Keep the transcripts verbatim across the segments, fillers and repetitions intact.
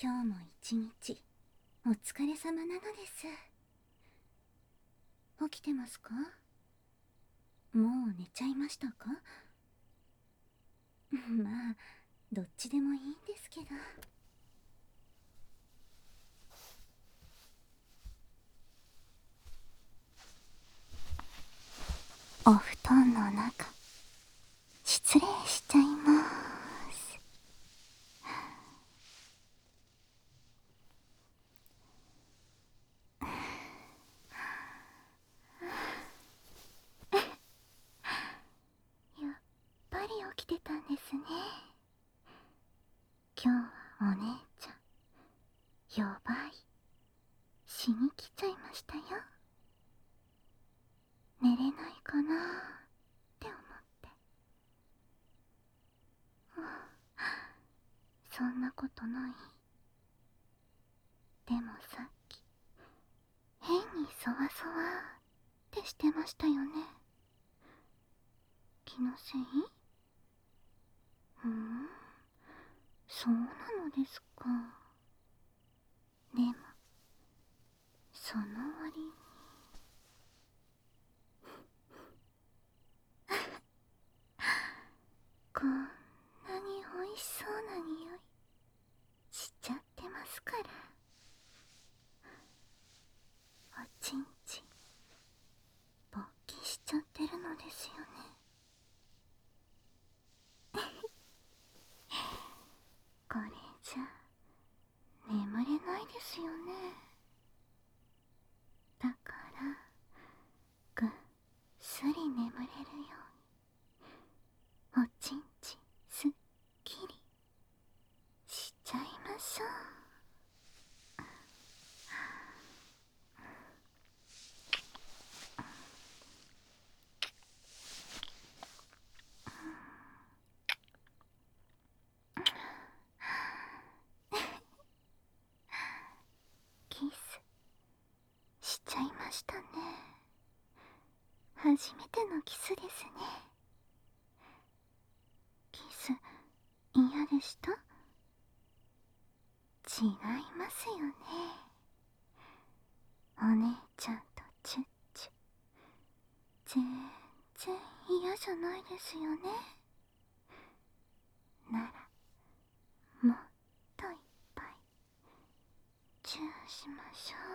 今日も一日お疲れ様なのです。起きてますか？もう寝ちゃいましたか？まあどっちでもいいんですけど。お布団の中失礼しちゃいます。やっぱり起きてたんですね。今日はお姉ちゃんやばいしに来ちゃいましたよ。寝れないかなって思って。そんなことない。でもさっき変にそわそわってしてましたよね。気のせい？うーん、そうなのですか。でもその割にこんなに美味しそうな匂いしちゃってますから。おちんちん勃起しちゃってるのですよね。これじゃ眠れないですよね。だからぐっすり眠れるようにおちんちんすっきりしちゃいましょう。キスしちゃいましたね。初めてのキスですね。キス嫌でした？違いますよね。お姉ちゃんとチュッチュ全然嫌じゃないですよね。ならもっといっぱいチューしましょ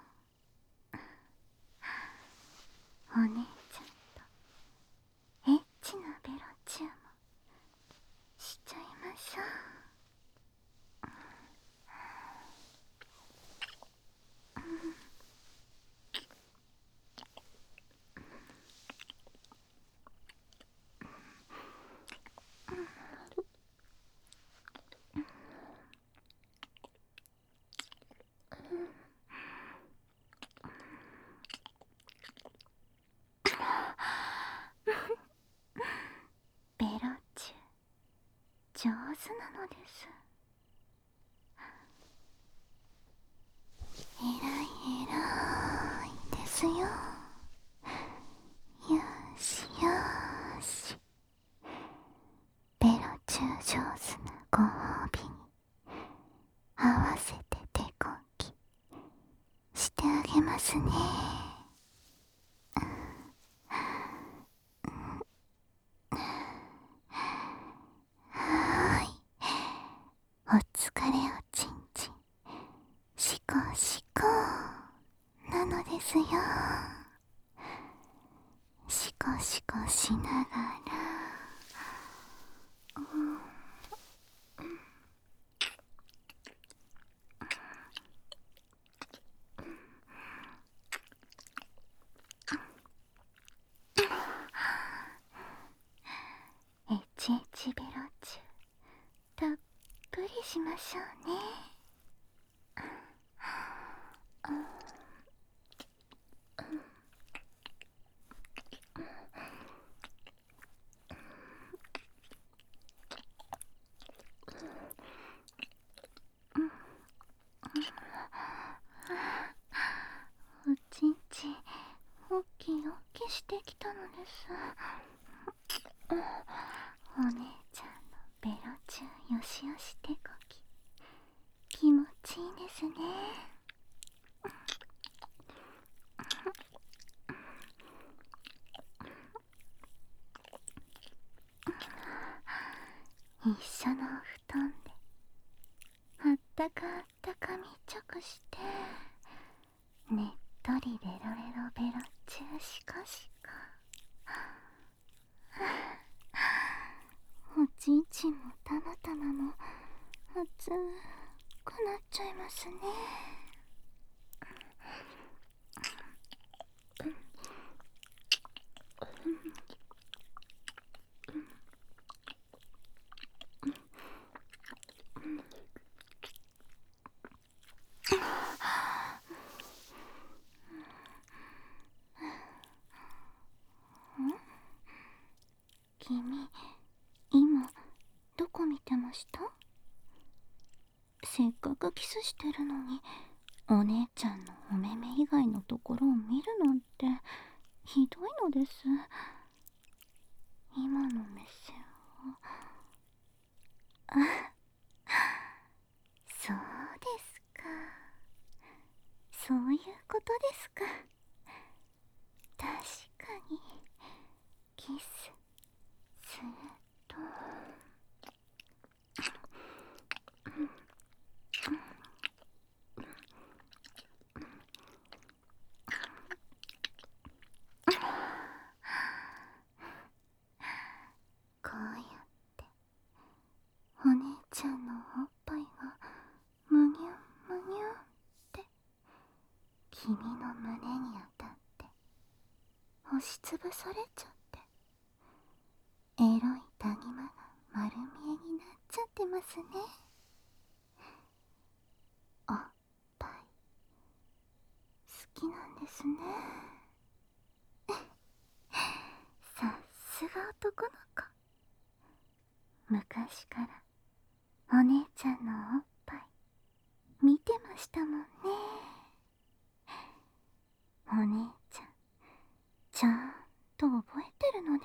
う。お姉ちゃんとエッチなベロチューもしちゃいましょう。ベロチュー上手なのです。えらいえらいですよ。よしよし。ベロチュー上手なご褒美に合わせて手こきしてあげますね。はーい、お疲れおちんちんしこしこなのですよ。しこしこしながら、うん、エチエチベロチューたっぷりしましょうね。おちんちおっきいおっきしてきたのです。お姉ちゃんのベロチューよしよし手こき気持ちいいですね。一緒のお布団であったかあったか密着して、ねっとりレロレロベロ中シカシカ。おちんちんもたまたまも熱くなっちゃいますね。君、今どこ見てました？せっかくキスしてるのにお姉ちゃんのお目目以外のところを見るなんてひどいのです。今の目線は、あ、そうですか。そういうことですか。確かにキスすると、こうやってお姉ちゃんのおっぱいがむにゅんむにゅんって君の胸に当たって押しつぶされちゃって、エロい谷間が丸見えになっちゃってますね。おっぱい好きなんですね。さすが男の子。昔からお姉ちゃんのおっぱい見てましたもんね。お姉ちゃんちゃんと覚えてるのです。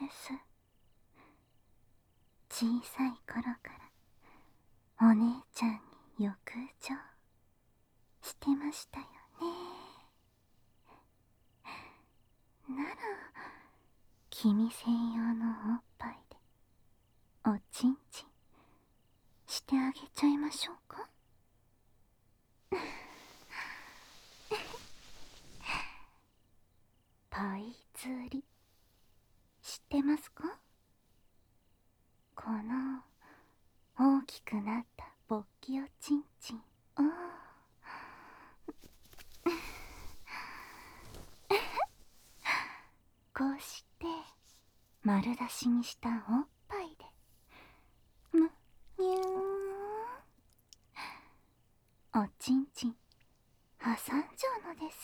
小さい頃からお姉ちゃんに浴場してましたよね。なら君専用のおっぱいでおちんちんしてあげちゃいましょうか。パイ釣り知ってますか？この大きくなった勃起おちんちんをこうして丸出しにしたおっぱいでむにゅーん、おちんちん挟んじゃうのです。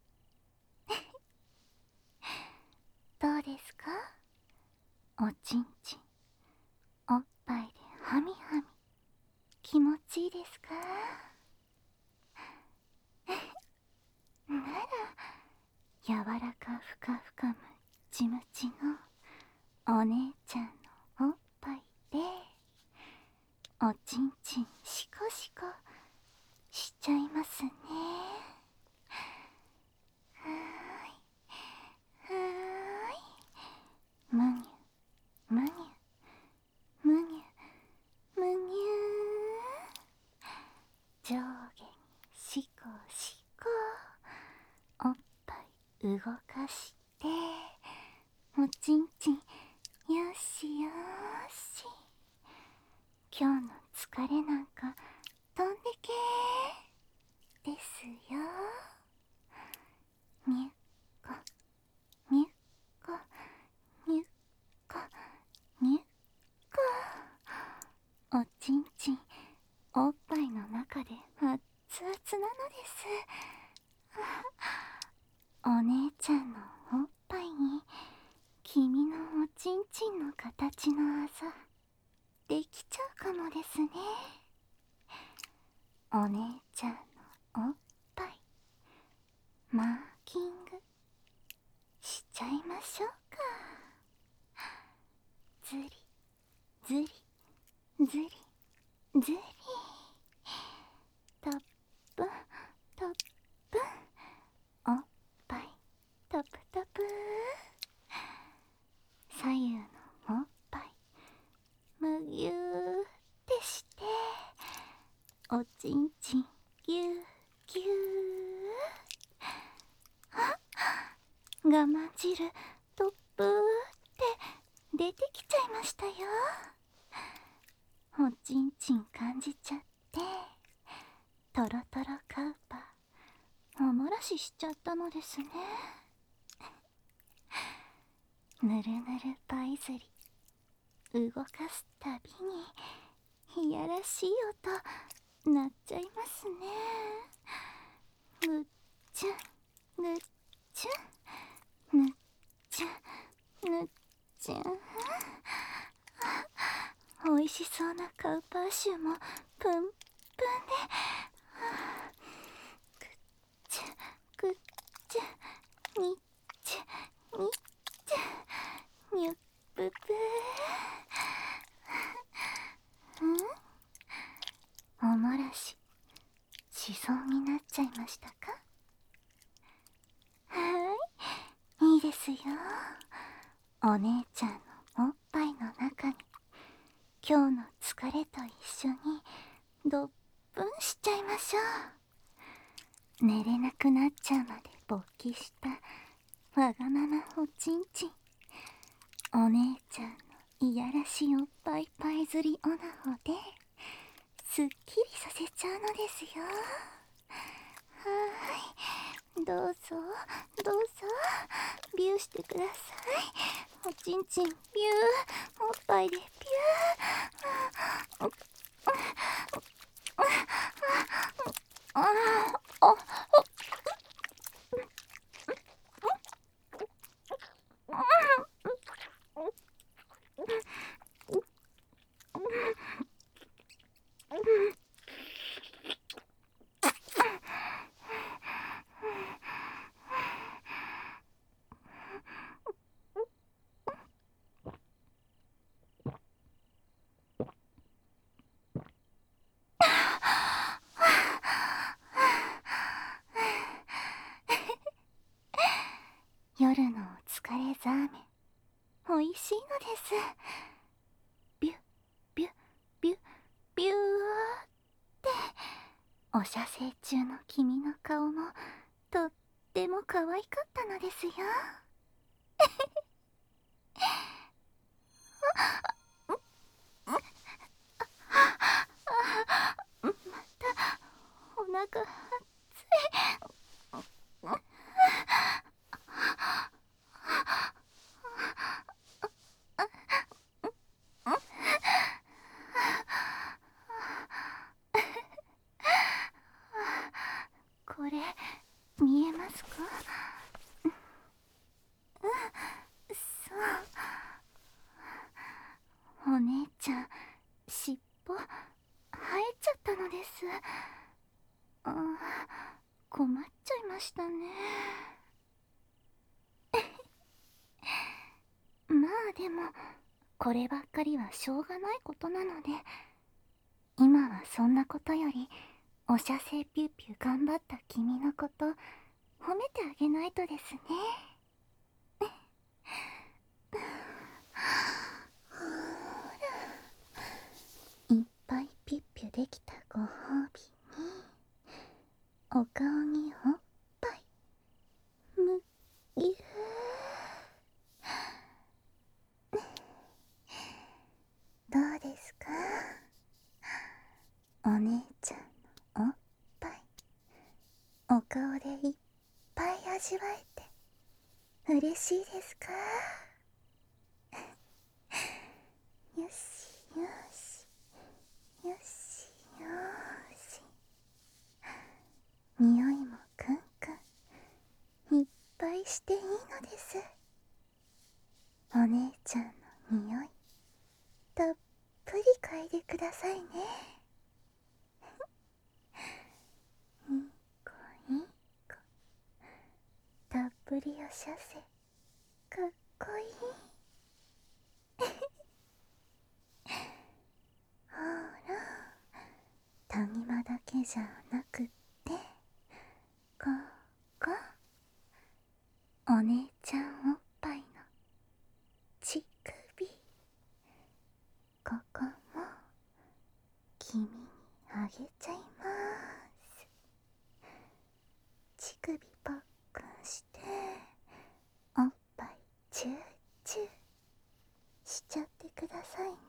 どうですか？おちんちんおっぱいでハミハミ気持ちいいですか？なら柔らかふかふかむっちむちのお姉ちゃんのおっぱいでおちんちんシコシコしちゃいますね。はーいはーい、むにゅむにゅむにゅむにゅー、上下にシコシコおっぱい動かしておちんちんよしよし、今日の疲れなんか飛んでけーですよ。にゅっこにゅっこにゅっこにゅっこ、おちんちんおっぱいの中で熱々なのです。お姉ちゃんのおっぱいに君のおちんちんの形のあざできちゃうかもですね。お姉ちゃんのおっぱいマーキングしちゃいましょうか。ずりずりずりずりとっおちんちんぎゅーぎゅー。我慢汁とっぷーって出てきちゃいましたよ。おちんちん感じちゃってトロトロカウパおもらししちゃったのですね。ぬるぬるパイズリ動かすたびにいやらしい音鳴っちゃいますね。ぐっちゅぐっちゅぬっちゅぬっちゅ。おいしそうなカウパーシュもプンプンで、ぐっちゅぐっちゅにっちゅにっちゅにゅっぷぷー。んおもらししそうになっちゃいましたか？はい、いいですよ。お姉ちゃんのおっぱいの中に今日の疲れと一緒にどっぷんしちゃいましょう。寝れなくなっちゃうまで勃起したわがままおちんちん、お姉ちゃんのいやらしいおっぱいパイ釣りオナホですっきりさせちゃうのですよ。はーい、どうぞどうぞビューしてください。おちんちんビュー、おっぱいでビュー。あああ夜のお疲れザーメンおいしいのです。ビュビュビュビューってお射精中の君の顔もとっても可愛かったのですよ。またお腹熱い。これ見えますか？うん、そう、お姉ちゃん尻尾生えちゃったのです。あ、困っちゃいましたね。まあでもこればっかりはしょうがないことなので、今はそんなことよりお射精ピューピュー頑張った君のこと褒めてあげないとですね。いっぱいピュッピュできたご褒美にお顔におっぱいむぎゅー。どうですか、お姉ちゃんのおっぱいお顔でいっぱい味わえて嬉しいですか？よしよしよしよし、匂いもくんくんいっぱいしていいのです。お姉ちゃんの匂いたっぷり嗅いでくださいね。いい子いい子、たっぷりおしゃせかっこいい。ほら、谷間だけじゃなくってここ、お姉ちゃんおっぱいの乳首、ここも君にあげちゃいくださいね。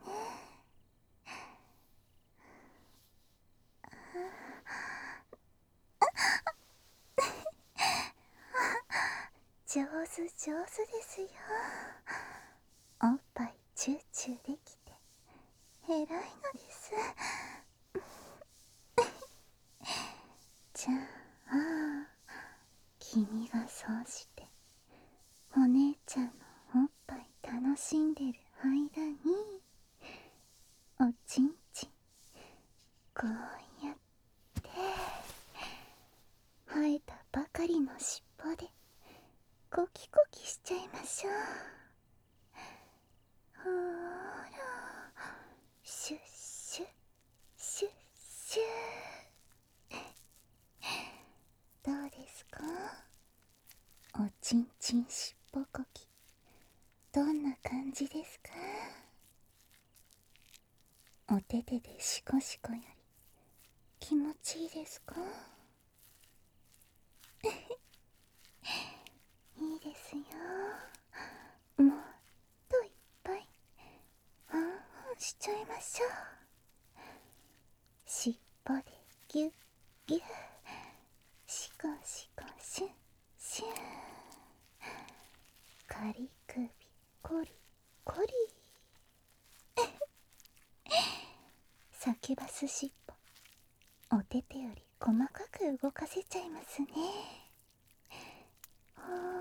上手上手ですよ。おっぱいチューチューできて偉いのです。じゃあ君がそうしてお姉ちゃんのおっぱい楽しんでる間におちんちんこうやって生えたばかりの尻尾でコキコキしちゃいましょう。ほらシュッシュッシュッシュッ。どうですか、おちんちんしっぽこき。どんな感じですか？お手手でシコシコより気持ちいいですか？いいですよ。もっといっぱいワンワンしちゃいましょう。しっぽでギュッギュッ、シコシコシュッシュッ、カリ首コリコリ。サキバスしっぽ、お手手より細かく動かせちゃいますね。ほ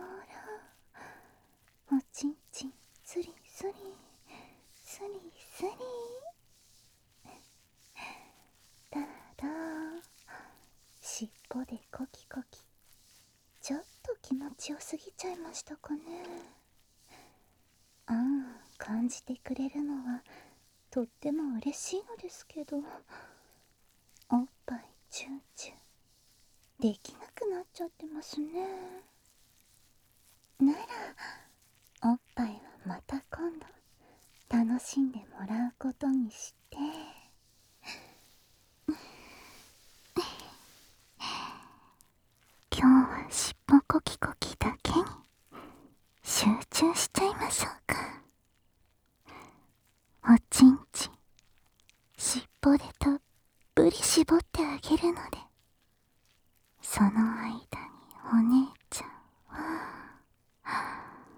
らおちんちんスリスリスリスリ。だだしっぽでコキコキ。ちょっと気持ちよすぎちゃいましたかね。あん感じてくれるのはとっても嬉しいのですけど、おっぱいチューチューできなくなっちゃってますね。ならおっぱいはまた今度楽しんでもらうことにして。今日はしっぽコキコキだけに集中しちゃいましょうか。おちんちんしっぽでたっぷり絞ってあげるので、その間にお姉ちゃんは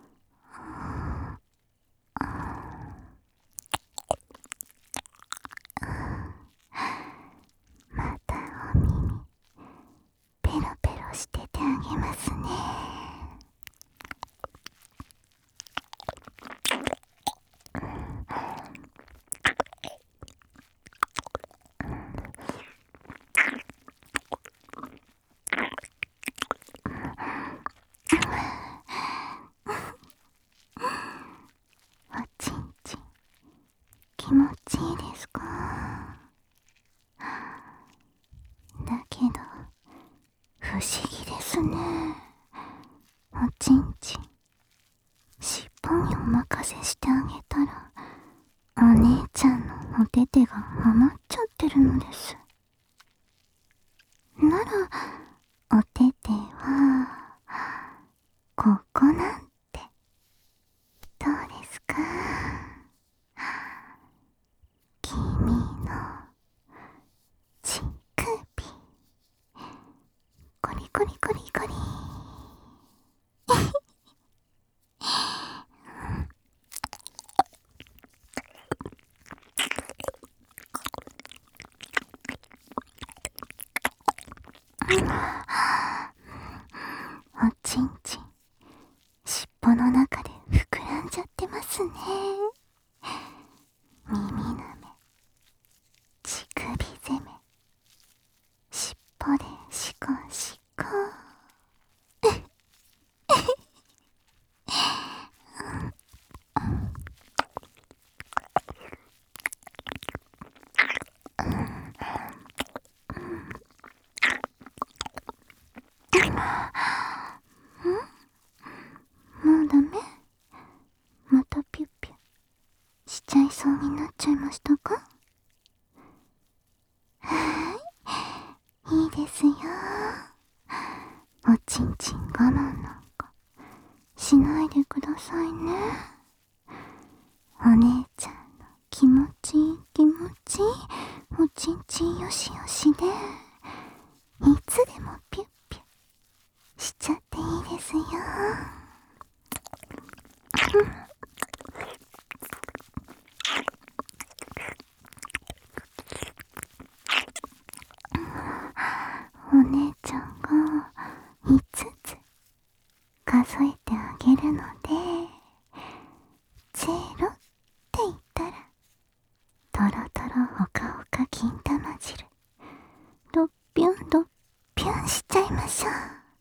またお耳ペロペロしててあげますね。おちんちん気持ちいいですか？だけど不思議ですね。おちんちんしっぽにお任せしてあげたらお姉ちゃんのお手手が余っちゃってるのです。ならお手手はここなんてどうですか？君の乳首コリコリコリコリ。おちんちんしっぽの中で膨らんじゃってますね。耳なめ乳首攻めしっぽでシコシコ。もうダメ？またピュッピュしちゃいそうになっちゃいましたか？はーい、いいですよ。おちんちん我慢なんかしないでくださいね。お姉ちゃん気持ちいい気持ちいいおちんちんよしよしで、いつでもピュッピュッしちゃっていいですよ。お姉ちゃんがいつつ数えてあげるので、ゼロって言ったらトロトロほかほか金玉汁ドッピュンドッピュンしちゃいましょう。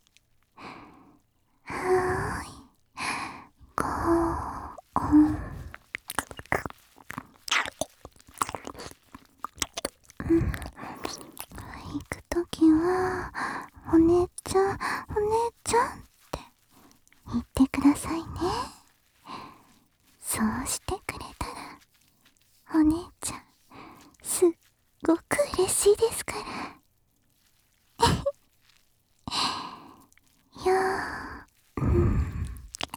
はーい、ごーん、うん、行くときはお姉ちゃんお姉ちゃんって言ってくださいね。そうしてくれたらお姉ちゃんすっごく嬉しいですから。いやー、うん、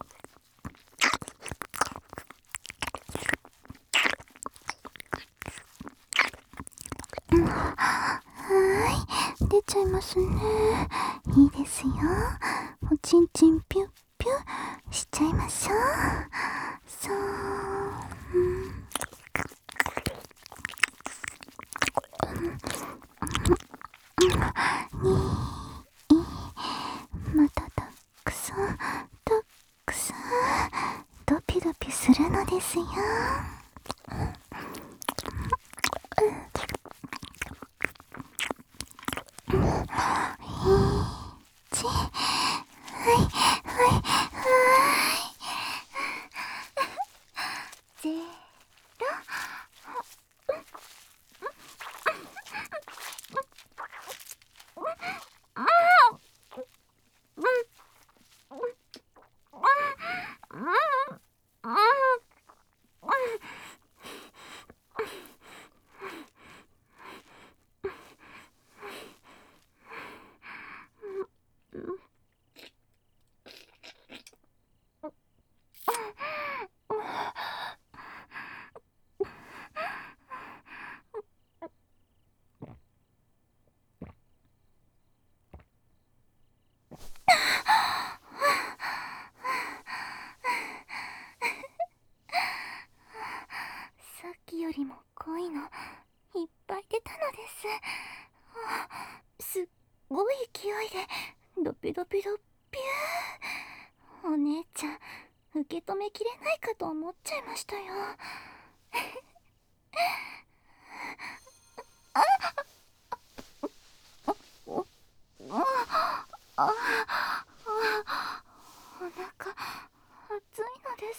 はーい、出ちゃいますね。いいですよ。おちんちんピュッピュしちゃいましょう。そう、うん、にい、またたくさんたくさんドピドピするのですよ。ち、はいはいはいゼロ、さっきよりも濃いのいっぱい出たのです。すっごい勢いでドピドピドピュー。お姉ちゃん受け止めきれないかと思っちゃいましたよ。おあああ、お腹熱いのです。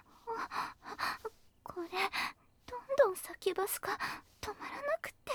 これどんどん先バスが止まらなくて。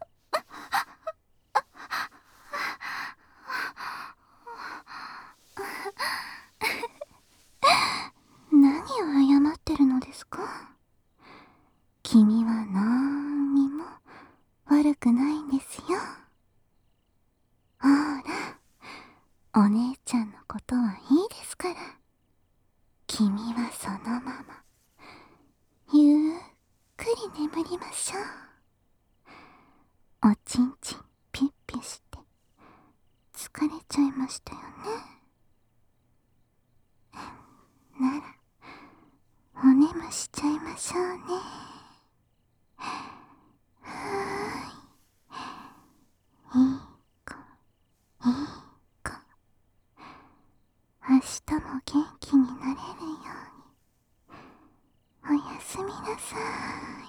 何を謝ってるのですか？君はなんにも悪くないんですよ。ほら、お姉ちゃんのことはいいですから。君はそのままゆっくり眠りましょう。おちんちんピュッピュして疲れちゃいましたよね。ならお眠しちゃいましょうね。はーい、いい子いい子、明日も元気になれるようにおやすみなさーい。